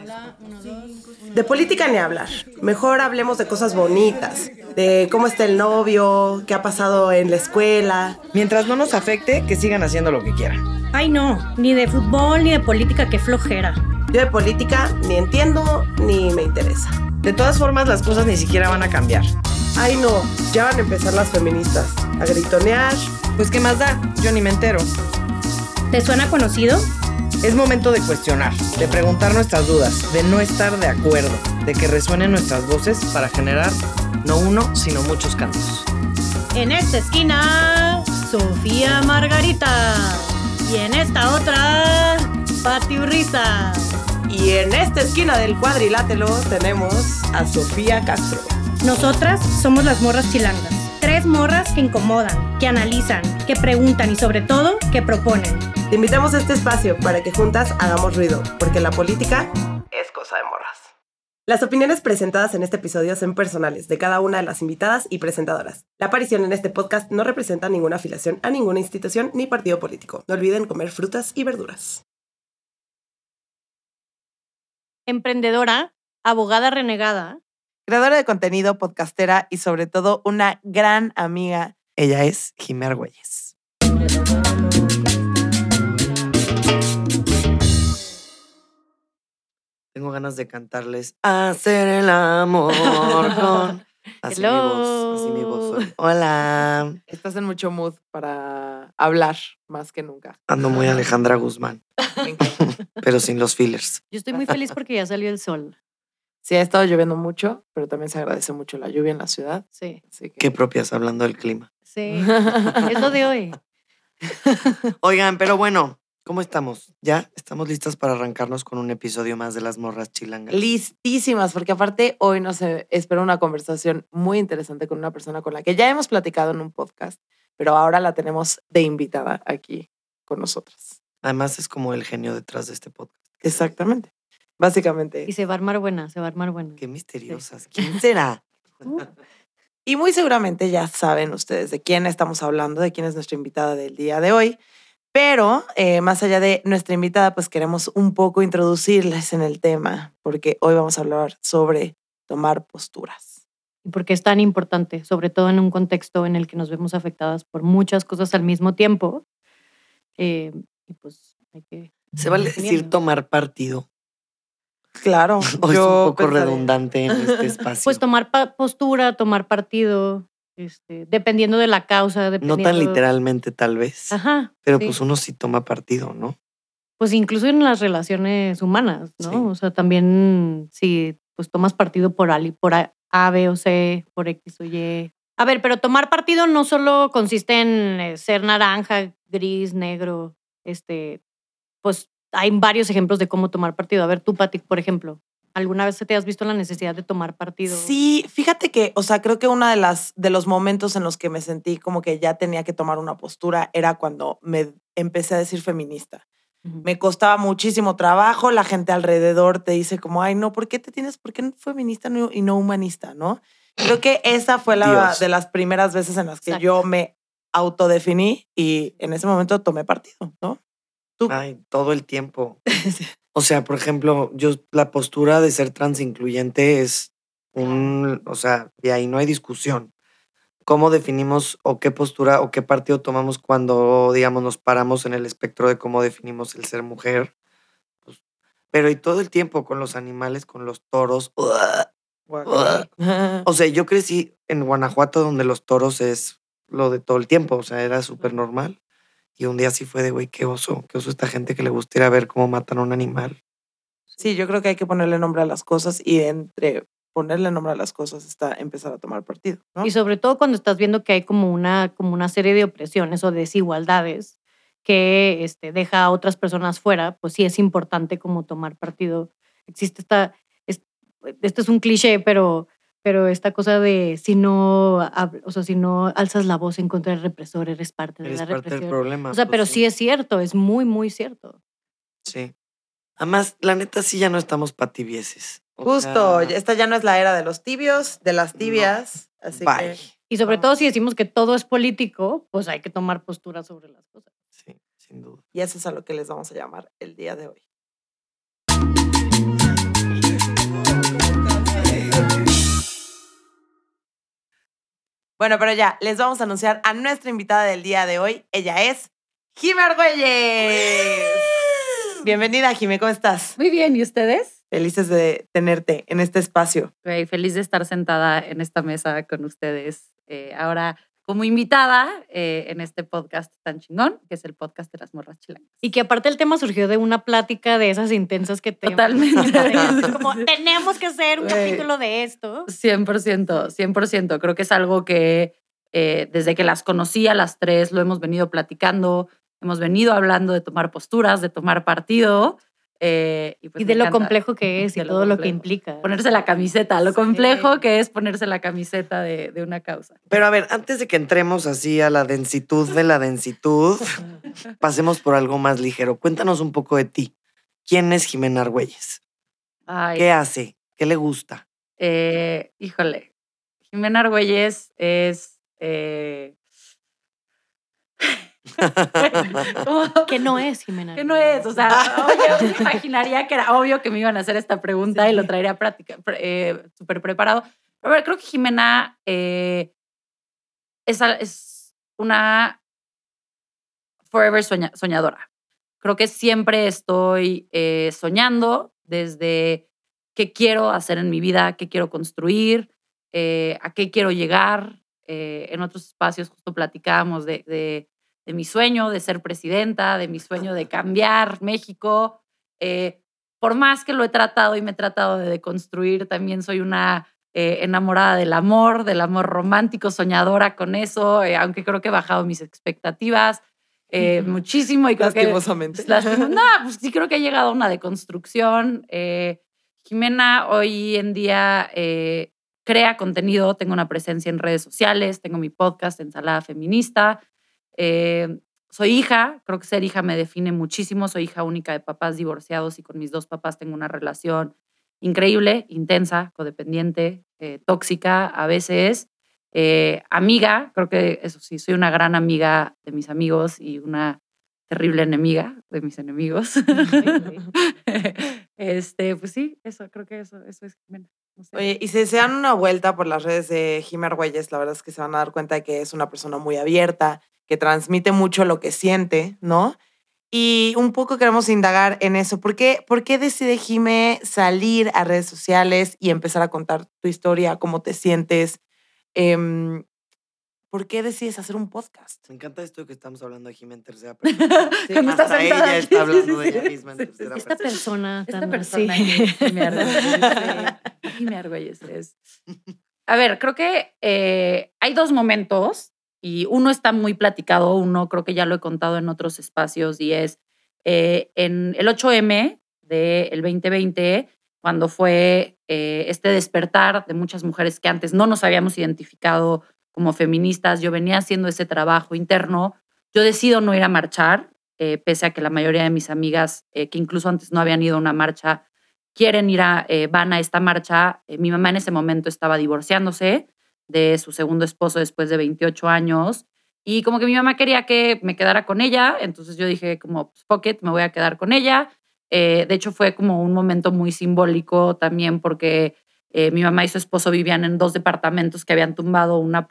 Hola, 1, 2. De política ni hablar. Mejor hablemos de cosas bonitas, de cómo está el novio, qué ha pasado en la escuela. Mientras no nos afecte, que sigan haciendo lo que quieran. Ay, no, ni de fútbol ni de política, qué flojera. Yo de política ni entiendo ni me interesa. De todas formas, las cosas ni siquiera van a cambiar. Ay, no, ya van a empezar las feministas a gritonear. Pues, ¿qué más da? Yo ni me entero. ¿Te suena conocido? Es momento de cuestionar, de preguntar nuestras dudas, de no estar de acuerdo, de que resuenen nuestras voces para generar no uno, sino muchos cambios. En esta esquina, Sofía Margarita. Y en esta otra, Pati Urriza. Y en esta esquina del cuadrilátero tenemos a Sofía Castro. Nosotras somos las morras chilangas. 3 morras que incomodan, que analizan, que preguntan y sobre todo, que proponen. Te invitamos a este espacio para que juntas hagamos ruido, porque la política es cosa de morras. Las opiniones presentadas en este episodio son personales de cada una de las invitadas y presentadoras. La aparición en este podcast no representa ninguna afiliación a ninguna institución ni partido político. No olviden comer frutas y verduras. Emprendedora, abogada renegada. Creadora de contenido, podcastera y sobre todo una gran amiga. Ella es Jimé Argüelles. Tengo ganas de cantarles Hacer el amor con... Así mi voz. Hola. Estás en mucho mood para hablar más que nunca. Ando muy Alejandra Guzmán, Me encanta. pero sin los fillers. Yo estoy muy feliz porque ya salió el sol. Sí, ha estado lloviendo mucho, pero también se agradece mucho la lluvia en la ciudad. Sí, Así que... Qué propias hablando del clima. sí. Es lo de hoy. Oigan, pero bueno, ¿cómo estamos? ¿Ya estamos listas para arrancarnos con un episodio más de Las Morras Chilangas? Listísimas, porque aparte hoy nos espera una conversación muy interesante con una persona con la que ya hemos platicado en un podcast, pero ahora la tenemos de invitada aquí con nosotras. Además es como el genio detrás de este podcast. Exactamente. Básicamente. Y se va a armar buena, se va a armar buena. Qué misteriosas. ¿Quién será? Y muy seguramente ya saben ustedes de quién estamos hablando, de quién es nuestra invitada del día de hoy. Pero más allá de nuestra invitada, pues queremos un poco introducirles en el tema, porque hoy vamos a hablar sobre tomar posturas. Y porque es tan importante, sobre todo en un contexto en el que nos vemos afectadas por muchas cosas al mismo tiempo. Y pues hay que... ¿Se vale decir tomar partido? Claro. ¿O es un poco pensaría. redundante en este espacio? Pues tomar postura, tomar partido, dependiendo de la causa. No Dependiendo... tan literalmente tal vez. Ajá. Pero sí. pues uno sí toma partido, ¿no? Pues incluso en las relaciones humanas, ¿no? Sí. O sea, también si pues tomas partido por A, B o C, por X o Y. A ver, pero tomar partido no solo consiste en ser naranja, gris, negro, pues hay varios ejemplos de cómo tomar partido. A ver, tú, Pati, por ejemplo, ¿alguna vez te has visto la necesidad de tomar partido? Sí, fíjate que, o sea, creo que uno de los momentos en los que me sentí como que ya tenía que tomar una postura era cuando me empecé a decir feminista. Uh-huh. Me costaba muchísimo trabajo, la gente alrededor te dice como, ay, no, ¿por qué feminista y no humanista, no? Creo que esa fue Dios. de las primeras veces en las que Exacto. yo me autodefiní y en ese momento tomé partido, ¿no? ¿Tú? Ay, todo el tiempo. O sea, por ejemplo, la postura de ser transincluyente es o sea, y ahí no hay discusión. ¿Cómo definimos o qué postura o qué partido tomamos cuando, digamos, nos paramos en el espectro de cómo definimos el ser mujer? Pues, pero y todo el tiempo con los animales, con los toros. O sea, yo crecí en Guanajuato donde los toros es lo de todo el tiempo, o sea, era súper normal. Y un día sí fue de, güey, qué oso esta gente que le gusta ir a ver cómo matan a un animal. Sí, yo creo que hay que ponerle nombre a las cosas y entre ponerle nombre a las cosas está empezar a tomar partido, ¿no? Y sobre todo cuando estás viendo que hay como una serie de opresiones o desigualdades que deja a otras personas fuera, pues sí es importante como tomar partido. Existe esto es un cliché, pero esta cosa de si no alzas la voz en contra del represor, eres parte de Eres la parte del represión. problema. O sea, pues pero sí es cierto, es muy, muy cierto. Sí. Además, la neta sí ya no estamos patibieses. O Justo, sea, esta ya no es la era de los tibios, de las tibias, así bye. que... Y sobre Vamos. todo si decimos que todo es político, pues hay que tomar postura sobre las cosas. Sí, sin duda. Y eso es a lo que les vamos a llamar el día de hoy. Bueno, pero ya, les vamos a anunciar a nuestra invitada del día de hoy. Ella es Jime Argüelles. Bienvenida, Jime, ¿cómo estás? Muy bien, ¿y ustedes? Felices de tenerte en este espacio. Feliz de estar sentada en esta mesa con ustedes. Ahora, como invitada en este podcast tan chingón, que es el podcast de las morras chilangas. Y que aparte el tema surgió de una plática de esas intensas que tenemos. Totalmente. Como, tenemos que hacer un capítulo de esto. 100%. Creo que es algo que desde que las conocí a las tres lo hemos venido platicando, hemos venido hablando de tomar posturas, de tomar partido. Y de lo complejo que es y todo lo que implica. Ponerse la camiseta, lo complejo que es ponerse la camiseta de una causa. Pero a ver, antes de que entremos así a la densitud de la densitud, pasemos por algo más ligero. Cuéntanos un poco de ti. ¿Quién es Jimena Argüelles? ¿Qué hace? ¿Qué le gusta? Híjole, Jimena Argüelles es... Que no es, Jimena. Que no es, o sea, yo me imaginaría que era obvio que me iban a hacer esta pregunta y lo traería a práctica, súper preparado. Pero a ver, creo que Jimena es una forever soñadora. Creo que siempre estoy soñando desde qué quiero hacer en mi vida, qué quiero construir, a qué quiero llegar. En otros espacios justo platicábamos de mi sueño de ser presidenta, de mi sueño de cambiar México. Por más que lo he tratado y me he tratado de deconstruir, también soy una enamorada del amor romántico, soñadora con eso, aunque creo que he bajado mis expectativas muchísimo. Y creo Lastimosamente. No, pues sí creo que he llegado a una deconstrucción. Jimena hoy en día crea contenido, tengo una presencia en redes sociales, tengo mi podcast Ensalada Feminista. Soy hija, creo que ser hija me define muchísimo. Soy hija única de papás divorciados y con mis dos papás tengo una relación increíble, intensa, codependiente, tóxica a veces. Amiga, creo que eso sí, soy una gran amiga de mis amigos y una terrible enemiga de mis enemigos. Pues sí, creo que eso es Jimena. No sé. Oye, y si se dan una vuelta por las redes de Jime Argüelles, la verdad es que se van a dar cuenta de que es una persona muy abierta, que transmite mucho lo que siente, ¿no? Y un poco queremos indagar en eso. ¿Por qué decide Jime salir a redes sociales y empezar a contar tu historia, cómo te sientes? ¿Por qué decides hacer un podcast? Me encanta esto de que estamos hablando de Jimena en tercera persona. Sí, cuando está Hasta sentada ella aquí. está hablando de ella misma en tercera Esta persona. persona que Jime Argüelles es. A ver, creo que hay dos momentos y uno está muy platicado, uno creo que ya lo he contado en otros espacios y es en el 8M del 2020, cuando fue este despertar de muchas mujeres que antes no nos habíamos identificado como feministas. Yo venía haciendo ese trabajo interno. Yo decido no ir a marchar, pese a que la mayoría de mis amigas, que incluso antes no habían ido a una marcha, van a esta marcha. Mi mamá en ese momento estaba divorciándose de su segundo esposo después de 28 años y como que mi mamá quería que me quedara con ella, entonces yo dije como, fuck it, me voy a quedar con ella. De hecho fue como un momento muy simbólico también porque mi mamá y su esposo vivían en dos departamentos que habían tumbado una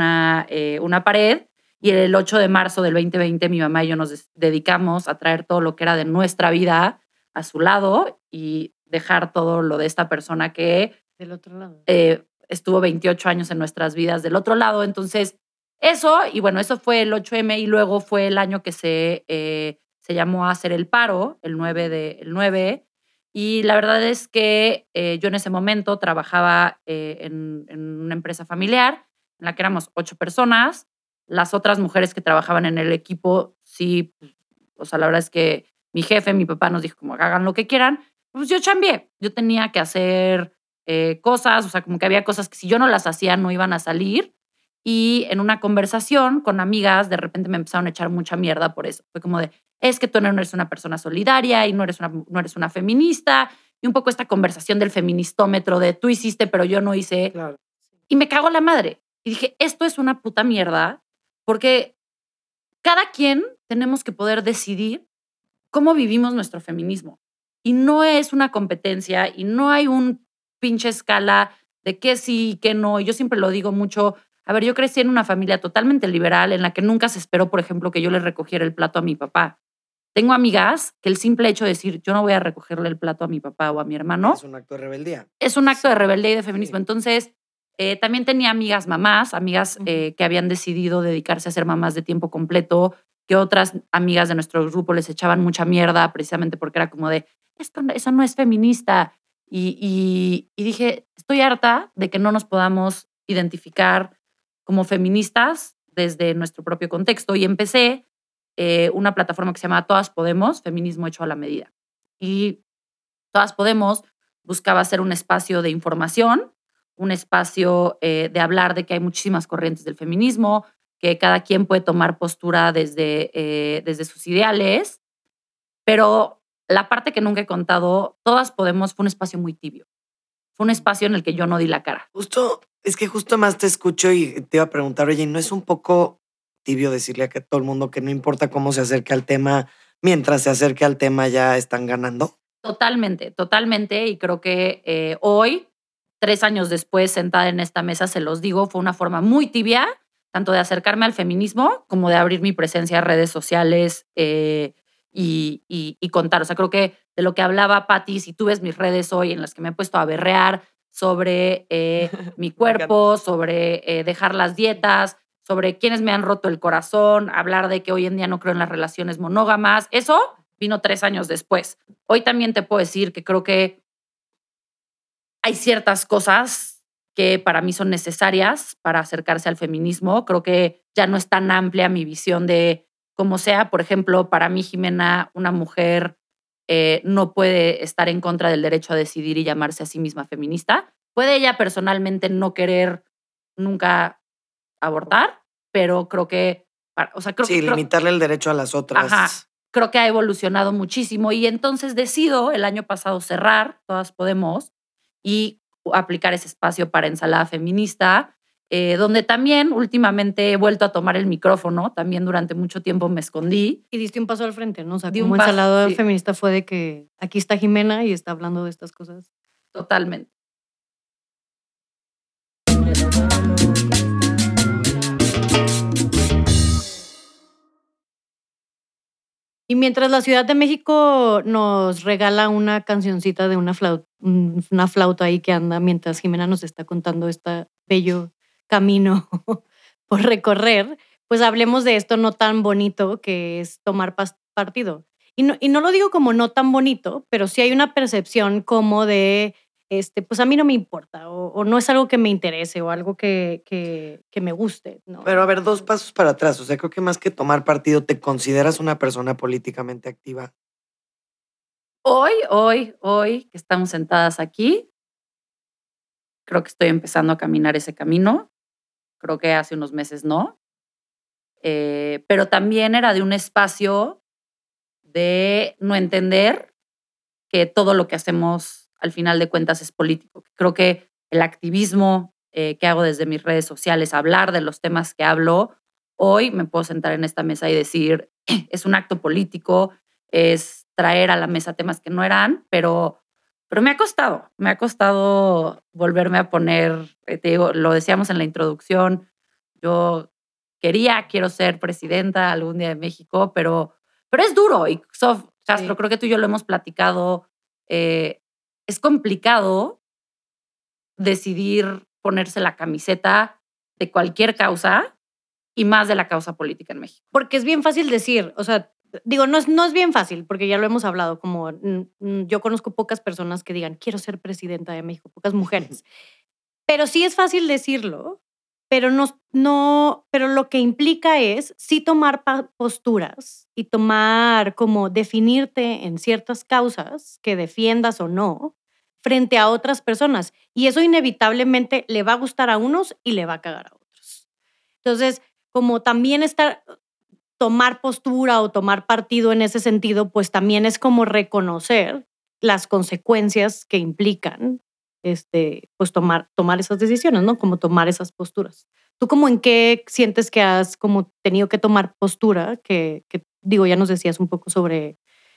pared y el 8 de marzo del 2020 mi mamá y yo nos dedicamos a traer todo lo que era de nuestra vida a su lado y dejar todo lo de esta persona que del otro lado. Estuvo 28 años en nuestras vidas del otro lado. Entonces, eso fue el 8M y luego fue el año que se llamó a hacer el paro, el 9. Y la verdad es que yo en ese momento trabajaba en una empresa familiar en la que éramos 8 personas. Las otras mujeres que trabajaban en el equipo, sí, o sea, la verdad es que mi jefe, mi papá nos dijo como hagan lo que quieran. Pues yo chambié. Yo tenía que hacer cosas, o sea, como que había cosas que si yo no las hacía no iban a salir. Y en una conversación con amigas, de repente me empezaron a echar mucha mierda por eso. Fue como de, es que tú no eres una persona solidaria y no eres una feminista. Y un poco esta conversación del feministómetro de tú hiciste, pero yo no hice. Claro. Y me cagó la madre. Y dije, esto es una puta mierda porque cada quien tenemos que poder decidir cómo vivimos nuestro feminismo. Y no es una competencia y no hay un pinche escala de qué sí y qué no. Y yo siempre lo digo mucho A ver, yo crecí en una familia totalmente liberal en la que nunca se esperó, por ejemplo, que yo le recogiera el plato a mi papá. Tengo amigas que el simple hecho de decir yo no voy a recogerle el plato a mi papá o a mi hermano Es un acto de rebeldía. es un acto de rebeldía y de feminismo. Sí. Entonces, también tenía amigas mamás, amigas que habían decidido dedicarse a ser mamás de tiempo completo, que otras amigas de nuestro grupo les echaban mucha mierda precisamente porque era como de, eso no es feminista. Y dije, estoy harta de que no nos podamos identificar como feministas desde nuestro propio contexto. Y empecé una plataforma que se llama Todas Podemos, Feminismo Hecho a la Medida. Y Todas Podemos buscaba ser un espacio de información, un espacio de hablar de que hay muchísimas corrientes del feminismo, que cada quien puede tomar postura desde sus ideales, pero la parte que nunca he contado, Todas Podemos, fue un espacio muy tibio. Fue un espacio en el que yo no di la cara. Justo más te escucho y te iba a preguntar, oye, ¿no es un poco tibio decirle a que todo el mundo que no importa cómo se acerque al tema, mientras se acerque al tema ya están ganando? Totalmente, totalmente. Y creo que hoy, 3 años después, sentada en esta mesa, se los digo, fue una forma muy tibia, tanto de acercarme al feminismo como de abrir mi presencia en redes sociales y contar. O sea, creo que de lo que hablaba Patti, si tú ves mis redes hoy en las que me he puesto a berrear sobre mi cuerpo, sobre dejar las dietas, sobre quienes me han roto el corazón, hablar de que hoy en día no creo en las relaciones monógamas, eso vino 3 años después. Hoy también te puedo decir que creo que hay ciertas cosas que para mí son necesarias para acercarse al feminismo. Creo que ya no es tan amplia mi visión de cómo sea. Por ejemplo, para mí, Jimena, una mujer no puede estar en contra del derecho a decidir y llamarse a sí misma feminista. Puede ella personalmente no querer nunca abortar, pero creo que... Sí, limitarle el derecho a las otras. Ajá. Creo que ha evolucionado muchísimo y entonces decido el año pasado cerrar Todas Podemos y aplicar ese espacio para Ensalada Feminista, donde también últimamente he vuelto a tomar el micrófono, también durante mucho tiempo me escondí. Y diste un paso al frente, ¿no? O sea, Di como un paso, Ensalada sí. Feminista fue de que aquí está Jimena y está hablando de estas cosas. Totalmente. Y mientras la Ciudad de México nos regala una cancioncita de una flauta ahí que anda, mientras Jimena nos está contando este bello camino por recorrer, pues hablemos de esto no tan bonito que es tomar partido. Y no lo digo como no tan bonito, pero sí hay una percepción como de, pues a mí no me importa, o no es algo que me interese, o algo que me guste, ¿no? Pero a ver, 2 pasos para atrás. O sea, creo que más que tomar partido, ¿te consideras una persona políticamente activa? Hoy que estamos sentadas aquí, creo que estoy empezando a caminar ese camino. Creo que hace unos meses no. Pero también era de un espacio de no entender que todo lo que hacemos al final de cuentas es político. Creo que el activismo que hago desde mis redes sociales, hablar de los temas que hablo, hoy me puedo sentar en esta mesa y decir, es un acto político, es traer a la mesa temas que no eran, pero me ha costado volverme a poner, te digo, lo decíamos en la introducción, yo quiero ser presidenta algún día de México, pero es duro. Y Sof, Castro, Sí. creo que tú y yo lo hemos platicado. Es complicado decidir ponerse la camiseta de cualquier causa y más de la causa política en México. Porque es bien fácil decir, o sea, digo, no es bien fácil, porque ya lo hemos hablado, como yo conozco pocas personas que digan, quiero ser presidenta de México, pocas mujeres. Pero sí es fácil decirlo, pero pero lo que implica es sí tomar posturas y tomar como definirte en ciertas causas que defiendas o no frente a otras personas. Y eso inevitablemente le va a gustar a unos y le va a cagar a otros. Entonces, como también tomar postura o tomar partido en ese sentido, pues también es como reconocer las consecuencias que implican pues tomar esas decisiones, ¿no? Como tomar esas posturas. ¿Tú como en qué sientes que has como tenido que tomar postura? Que digo, ya nos decías un poco sobre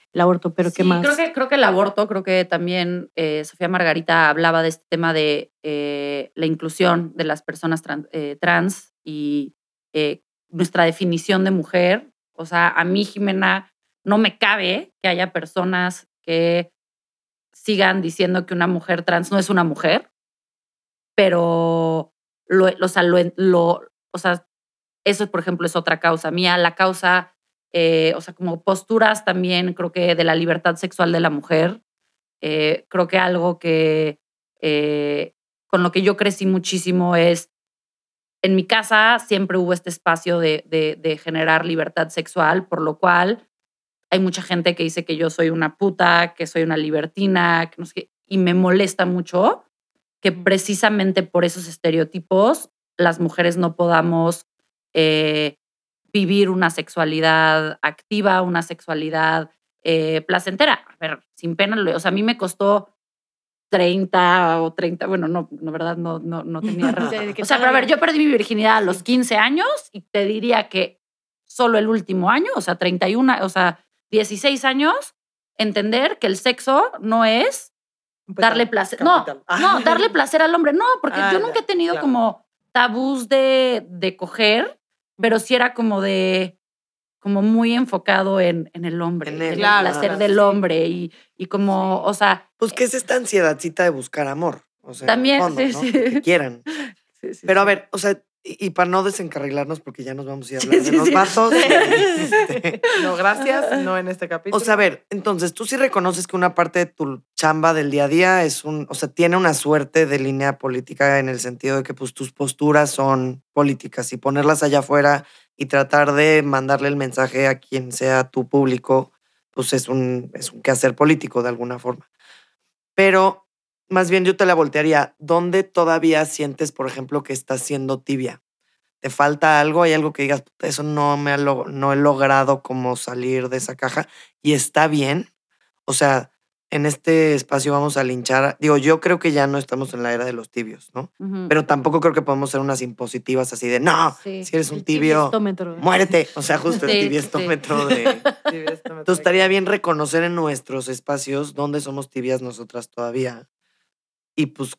el aborto, pero ¿qué más? Creo que el aborto, creo que también Sofía Margarita hablaba de este tema de la inclusión de las personas trans y nuestra definición de mujer. O sea, a mí, Jimena, no me cabe que haya personas que sigan diciendo que una mujer trans no es una mujer, pero eso, por ejemplo, es otra causa mía. La causa, o sea, como posturas también, creo que de la libertad sexual de la mujer. Creo que algo que con lo que yo crecí muchísimo es, en mi casa siempre hubo este espacio de generar libertad sexual, por lo cual hay mucha gente que dice que yo soy una puta, que soy una libertina, que no sé qué, y me molesta mucho que precisamente por esos estereotipos las mujeres no podamos vivir una sexualidad activa, una sexualidad placentera. A ver, sin pena, o sea, a mí me costó 30, bueno, no, verdad, no tenía relación. O sea, pero a ver, yo perdí mi virginidad a los 15 años y te diría que solo el último año, o sea, 31, o sea, 16 años, entender que el sexo no es darle placer. No, darle placer al hombre. No, porque yo nunca he tenido como tabús de coger, pero sí era como muy enfocado en el hombre, en el placer del hombre y como, o sea... Pues, ¿qué es esta ansiedadcita de buscar amor? O sea, también, en el fondo, ¿no? Que quieran. Sí, pero a ver, o sea, y para no desencarrilarnos, porque ya nos vamos a ir a hablar de los vatos. No, gracias, no en este capítulo. O sea, a ver, entonces, tú sí reconoces que una parte de tu chamba del día a día o sea, tiene una suerte de línea política en el sentido de que pues tus posturas son políticas y ponerlas allá afuera y tratar de mandarle el mensaje a quien sea tu público, pues es un quehacer político de alguna forma. Pero más bien yo te la voltearía. ¿Dónde todavía sientes, por ejemplo, que estás siendo tibia? ¿Te falta algo? ¿Hay algo que digas, eso no he logrado como salir de esa caja? Y está bien. O sea, en este espacio vamos a linchar. Digo, yo creo que ya no estamos en la era de los tibios, ¿no? Pero tampoco creo que podemos ser unas impositivas así de, no, si eres un tibio, muérete. O sea, justo el tibiestómetro de... Entonces estaría bien reconocer en nuestros espacios dónde somos tibias nosotras todavía. Y pues,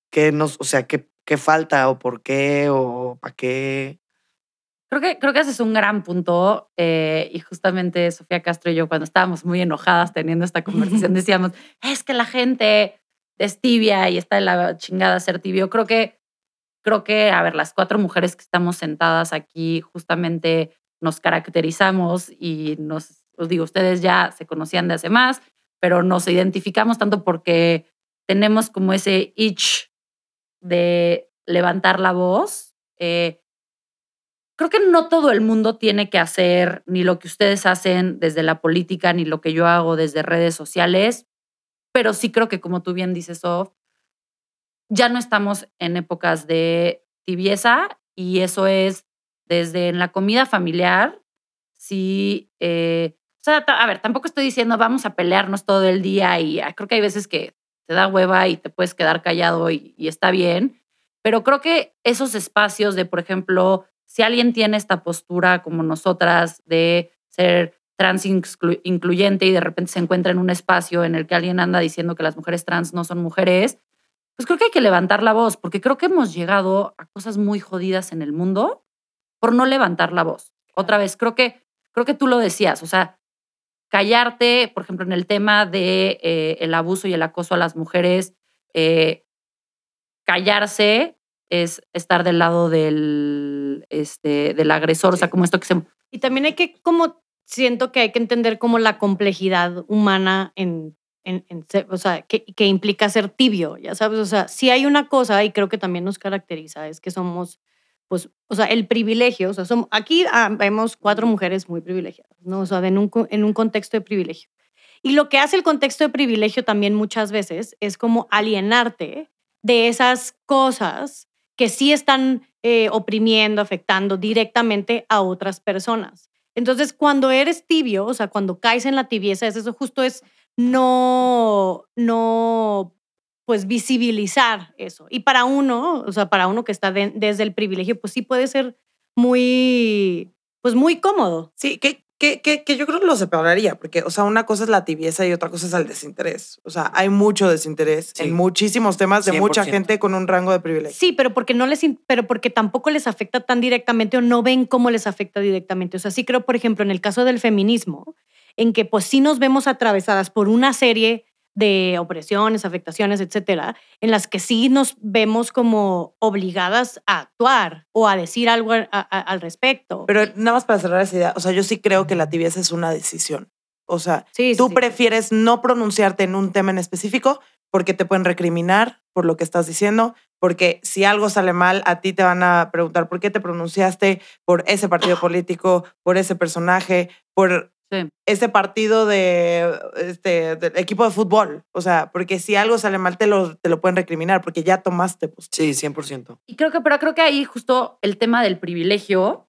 ¿qué falta o por qué o para qué? Creo que ese es un gran punto y justamente Sofía Castro y yo cuando estábamos muy enojadas teniendo esta conversación decíamos, es que la gente es tibia y está de la chingada ser tibio. Creo que, a ver, las 4 mujeres que estamos sentadas aquí justamente nos caracterizamos y os digo, ustedes ya se conocían de hace más, pero nos identificamos tanto porque tenemos como ese itch de levantar la voz. Creo que no todo el mundo tiene que hacer ni lo que ustedes hacen desde la política, ni lo que yo hago desde redes sociales, pero sí creo que, como tú bien dices, Sof, ya no estamos en épocas de tibieza y eso es desde en la comida familiar. Sí, o sea, a ver, tampoco estoy diciendo vamos a pelearnos todo el día y creo que hay veces que te da hueva y te puedes quedar callado y está bien, pero creo que esos espacios de, por ejemplo, si alguien tiene esta postura como nosotras de ser trans incluyente y de repente se encuentra en un espacio en el que alguien anda diciendo que las mujeres trans no son mujeres, pues creo que hay que levantar la voz, porque creo que hemos llegado a cosas muy jodidas en el mundo por no levantar la voz. Otra vez, creo que tú lo decías, o sea, callarte, por ejemplo, en el tema de el abuso y el acoso a las mujeres, callarse es estar del lado del agresor, o sea, como esto que se... Y también hay que, siento que hay que entender como la complejidad humana o sea, que implica ser tibio, ya sabes, o sea, si hay una cosa, y creo que también nos caracteriza, es que somos, pues, o sea, el privilegio, o sea, aquí vemos 4 mujeres muy privilegiadas, ¿no? O sea, en un contexto de privilegio. Y lo que hace el contexto de privilegio también muchas veces es como alienarte de esas cosas que sí están oprimiendo, afectando directamente a otras personas. Entonces, cuando eres tibio, o sea, cuando caes en la tibieza, eso justo es no, pues visibilizar eso. Y para uno, o sea, para uno que está desde el privilegio, pues sí puede ser muy, pues muy cómodo. Sí, que Que yo creo que lo separaría, porque, o sea, una cosa es la tibieza y otra cosa es el desinterés. O sea, hay mucho desinterés Sí. en muchísimos temas de mucha 100%. gente con un rango de privilegio. Sí, pero porque tampoco les afecta tan directamente o no ven cómo les afecta directamente. O sea, sí creo, por ejemplo, en el caso del feminismo, en que pues sí nos vemos atravesadas por una serie de opresiones, afectaciones, etcétera, en las que sí nos vemos como obligadas a actuar o a decir algo al respecto. Pero nada más para cerrar esa idea, o sea, yo sí creo que la tibieza es una decisión. O sea, Sí, tú sí. prefieres no pronunciarte en un tema en específico porque te pueden recriminar por lo que estás diciendo, porque si algo sale mal, a ti te van a preguntar por qué te pronunciaste por ese partido político, por ese personaje, por Sí. ese partido del equipo de fútbol. O sea, porque si algo sale mal, te lo pueden recriminar porque ya tomaste postura. Sí, 100%. Y creo que ahí justo el tema del privilegio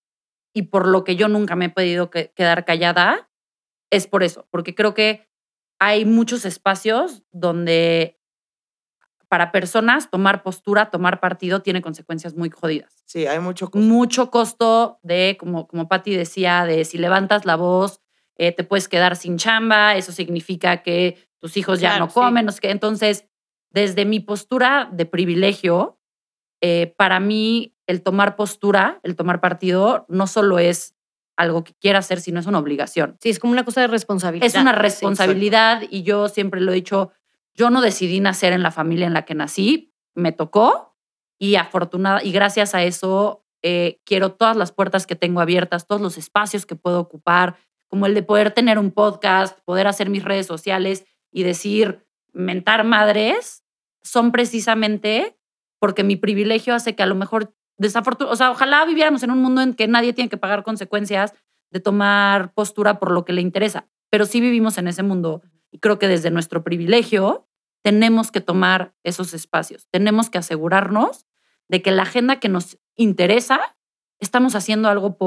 y por lo que yo nunca me he podido quedar callada es por eso, porque creo que hay muchos espacios donde para personas tomar postura, tomar partido tiene consecuencias muy jodidas. Sí, hay mucho Mucho costo de, como Patti decía, de si levantas la voz, te puedes quedar sin chamba, eso significa que tus hijos ya Claro, no sí. comen, no sé qué. Entonces, desde mi postura de privilegio, para mí el tomar postura, el tomar partido, no solo es algo que quiera hacer, sino es una obligación. Sí, es como una cosa de responsabilidad. Es una Sí, responsabilidad y yo siempre lo he dicho, yo no decidí nacer en la familia en la que nací, me tocó y afortunada y gracias a eso quiero todas las puertas que tengo abiertas, todos los espacios que puedo ocupar, como el de poder tener un podcast, poder hacer mis redes sociales y decir, mentar madres, son precisamente porque mi privilegio hace que a lo mejor o sea, ojalá viviéramos en un mundo en que nadie tiene que pagar consecuencias de tomar postura por lo que le interesa, pero sí vivimos en ese mundo y creo que desde nuestro privilegio tenemos que tomar esos espacios, tenemos que asegurarnos de que la agenda que nos interesa estamos haciendo algo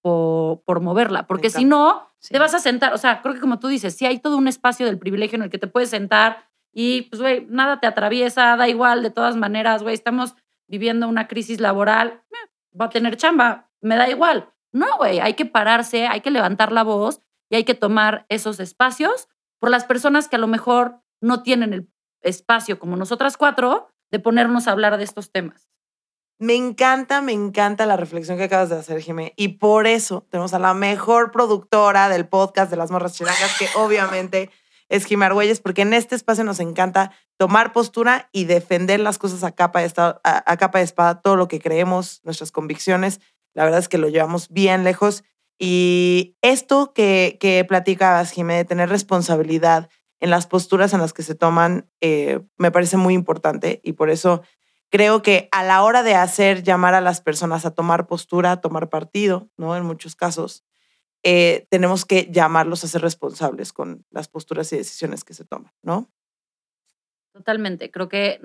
por moverla, porque si no, Sí. te vas a sentar, o sea, creo que como tú dices, sí hay todo un espacio del privilegio en el que te puedes sentar y pues, güey, nada te atraviesa, da igual, de todas maneras, güey, estamos viviendo una crisis laboral, va a tener chamba, me da igual. No, güey, hay que pararse, hay que levantar la voz y hay que tomar esos espacios por las personas que a lo mejor no tienen el espacio como nosotras cuatro de ponernos a hablar de estos temas. Me encanta la reflexión que acabas de hacer, Jimé. Y por eso tenemos a la mejor productora del podcast de Las Morras Chilangas, que obviamente es Jimé Argüelles, porque en este espacio nos encanta tomar postura y defender las cosas a capa de espada, todo lo que creemos, nuestras convicciones. La verdad es que lo llevamos bien lejos. Y esto que platicabas, Jimé, de tener responsabilidad en las posturas en las que se toman, me parece muy importante y por eso creo que a la hora de llamar a las personas a tomar postura, a tomar partido, ¿no? En muchos casos, tenemos que llamarlos a ser responsables con las posturas y decisiones que se toman, ¿no? Totalmente. Creo que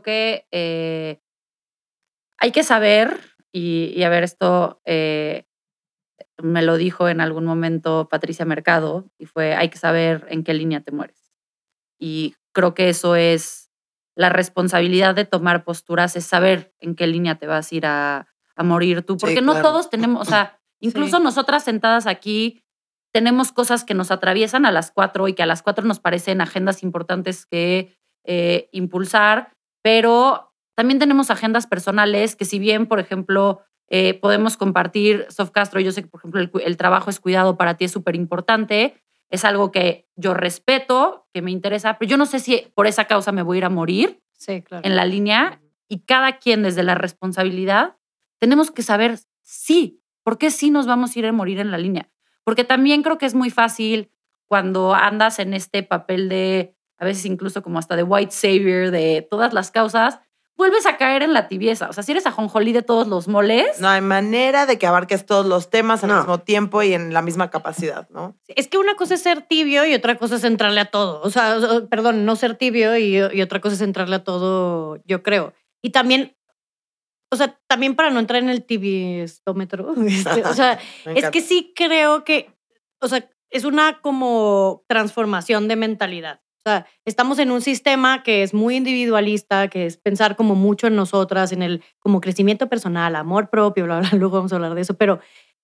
hay que saber, y a ver, esto me lo dijo en algún momento Patricia Mercado, y fue, hay que saber en qué línea te mueres. Y creo que eso es la responsabilidad de tomar posturas, es saber en qué línea te vas a ir a morir tú, porque Sí, no claro. todos tenemos, o sea, incluso nosotras sentadas aquí tenemos cosas que nos atraviesan a las 4 y que a las 4 nos parecen agendas importantes que impulsar, pero también tenemos agendas personales que si bien, por ejemplo, podemos compartir, Sof Castro, yo sé que, por ejemplo, el trabajo es cuidado para ti es súper importante, es algo que yo respeto, que me interesa, pero yo no sé si por esa causa me voy a ir a morir Sí, claro. en la línea y cada quien desde la responsabilidad tenemos que saber sí, por qué sí nos vamos a ir a morir en la línea. Porque también creo que es muy fácil cuando andas en este papel de, a veces incluso como hasta de white savior, de todas las causas, vuelves a caer en la tibieza. O sea, si eres ajonjolí de todos los moles. No hay manera de que abarques todos los temas al No. mismo tiempo y en la misma capacidad, ¿no? Es que una cosa es ser tibio y otra cosa es entrarle a todo. O sea, perdón, no ser tibio y otra cosa es entrarle a todo, yo creo. Y también, o sea, también para no entrar en el tibiestómetro, o sea, Me es encanta. que sí creo que, o sea, es una como transformación de mentalidad. O sea, estamos en un sistema que es muy individualista, que es pensar como mucho en nosotras, en el como crecimiento personal, amor propio, bla, bla, luego vamos a hablar de eso, pero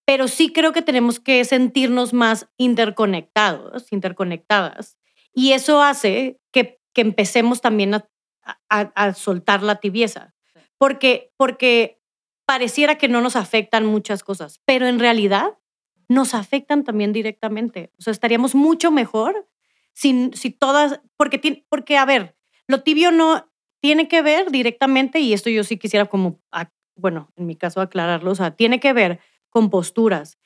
pero sí creo que tenemos que sentirnos más interconectadas. Y eso hace que empecemos también a soltar la tibieza. Porque pareciera que no nos afectan muchas cosas, pero en realidad nos afectan también directamente. O sea, estaríamos mucho mejor si todas... Porque, a ver, lo tibio no tiene que ver directamente, y esto yo sí quisiera como, bueno, en mi caso aclararlo, o sea, tiene que ver con posturas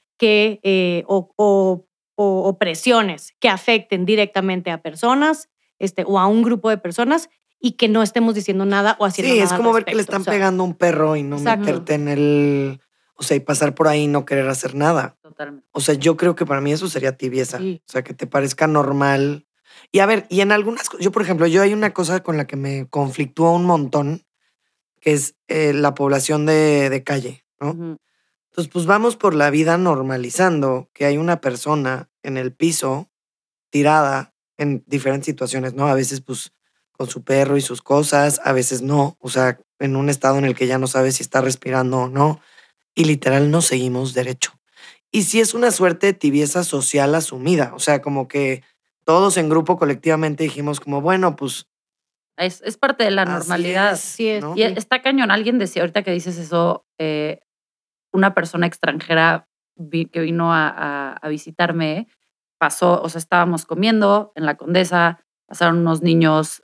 o presiones que afecten directamente a personas o a un grupo de personas y que no estemos diciendo nada o haciendo nada. Sí, es como ver que le están pegando a un perro y no meterte en el... O sea, y pasar por ahí y no querer hacer nada. Totalmente. O sea, yo creo que para mí eso sería tibieza. Sí. O sea, que te parezca normal. Y a ver, y en algunas cosas... Yo, por ejemplo, hay una cosa con la que me conflictúa un montón, que es la población de calle, ¿no? Ujú. Entonces, pues vamos por la vida normalizando que hay una persona en el piso tirada en diferentes situaciones, ¿no? A veces, pues, con su perro y sus cosas, a veces no. O sea, en un estado en el que ya no sabe si está respirando o no. Y literal no seguimos derecho. Y sí es una suerte de tibieza social asumida. O sea, como que todos en grupo colectivamente dijimos como, bueno, pues... Es parte de la normalidad. Sí es. ¿no? Y está cañón. Alguien decía, ahorita que dices eso, una persona extranjera que vino a visitarme, pasó, o sea, estábamos comiendo en la Condesa, pasaron unos niños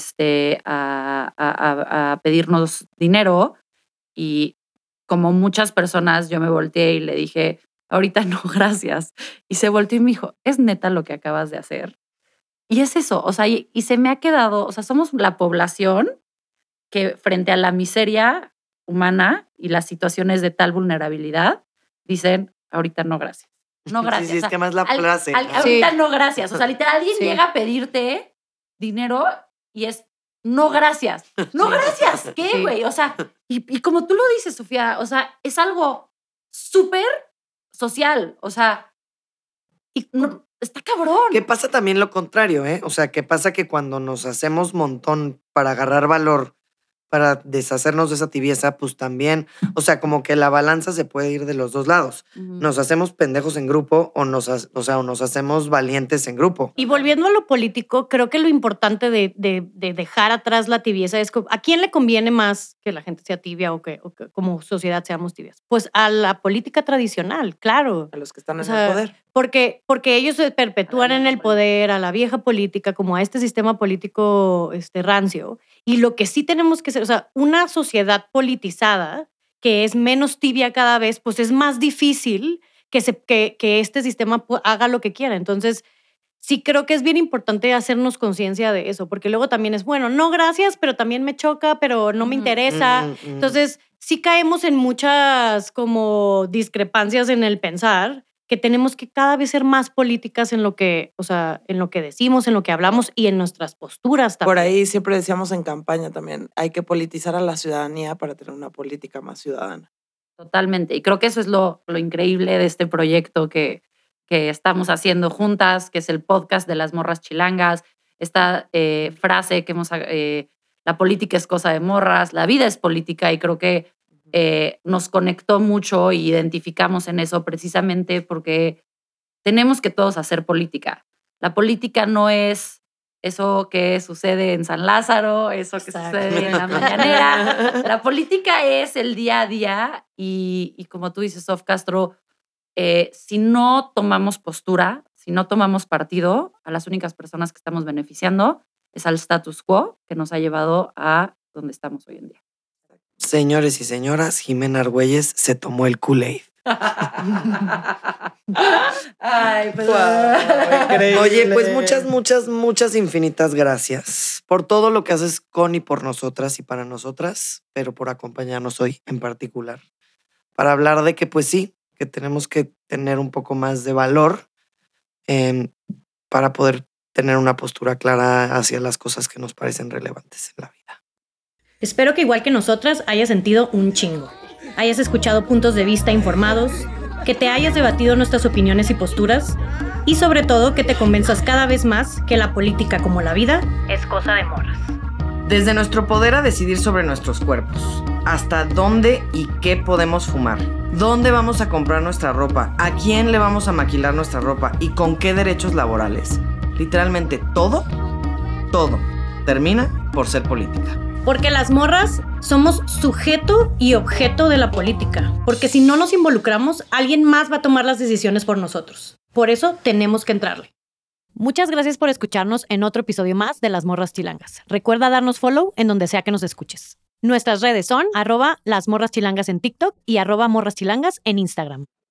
a pedirnos dinero y como muchas personas yo me volteé y le dije, ahorita no, gracias. Y se volteó y me dijo, ¿es neta lo que acabas de hacer? Y es eso, o sea, y se me ha quedado, o sea, somos la población que frente a la miseria humana y las situaciones de tal vulnerabilidad, dicen, ahorita no, gracias. No, gracias. Sí, es que más la frase. Ahorita no, gracias. O sea, literal, alguien llega a pedirte dinero y es, no, gracias. No, gracias. ¿Qué, güey? O sea, y como tú lo dices, Sofía, o sea, es algo súper social. O sea, y está cabrón. ¿Qué pasa también lo contrario, eh? O sea, ¿qué pasa que cuando nos hacemos montón para agarrar valor, para deshacernos de esa tibieza, pues también, o sea, como que la balanza se puede ir de los dos lados. Nos hacemos pendejos en grupo o nos hacemos valientes en grupo. Y volviendo a lo político, creo que lo importante de dejar atrás la tibieza es ¿a quién le conviene más que la gente sea tibia o que como sociedad seamos tibias? Pues a la política tradicional, claro. A los que están en sea, el poder. Porque ellos se perpetúan en el poder, a la vieja política, como a este sistema político rancio. Y lo que sí tenemos que ser, o sea, una sociedad politizada que es menos tibia cada vez, pues es más difícil que este sistema haga lo que quiera. Entonces, sí creo que es bien importante hacernos conciencia de eso, porque luego también es, bueno, no, gracias, pero también me choca, pero no me interesa. Entonces, sí caemos en muchas como discrepancias en el pensar, que tenemos que cada vez ser más políticas en lo que, o sea, en lo que decimos, en lo que hablamos y en nuestras posturas también. Por ahí siempre decíamos en campaña también, hay que politizar a la ciudadanía para tener una política más ciudadana. Totalmente. Y creo que eso es lo increíble de este proyecto que estamos haciendo juntas, que es el podcast de las morras chilangas. Esta frase que hemos... la política es cosa de morras, la vida es política, y creo que nos conectó mucho y identificamos en eso precisamente porque tenemos que todos hacer política. La política no es eso que sucede en San Lázaro, eso que sucede en la mañanera. La política es el día a día y como tú dices, Sof Castro, si no tomamos postura, si no tomamos partido, a las únicas personas que estamos beneficiando es al status quo que nos ha llevado a donde estamos hoy en día. Señores y señoras, Jimena Argüelles se tomó el Kool-Aid. Ay, pues... Wow, Oye, pues muchas infinitas gracias por todo lo que haces con y por nosotras y para nosotras, pero por acompañarnos hoy en particular, para hablar de que pues sí, que tenemos que tener un poco más de valor para poder tener una postura clara hacia las cosas que nos parecen relevantes en la vida. Espero que igual que nosotras hayas sentido un chingo, hayas escuchado puntos de vista informados, que te hayas debatido nuestras opiniones y posturas y sobre todo que te convenzas cada vez más que la política como la vida es cosa de morras. Desde nuestro poder a decidir sobre nuestros cuerpos, hasta dónde y qué podemos fumar, dónde vamos a comprar nuestra ropa, a quién le vamos a maquilar nuestra ropa y con qué derechos laborales. Literalmente todo termina por ser política. Porque las morras somos sujeto y objeto de la política. Porque si no nos involucramos, alguien más va a tomar las decisiones por nosotros. Por eso tenemos que entrarle. Muchas gracias por escucharnos en otro episodio más de Las Morras Chilangas. Recuerda darnos follow en donde sea que nos escuches. Nuestras redes son @lasmorraschilangas en TikTok y @morraschilangas en Instagram.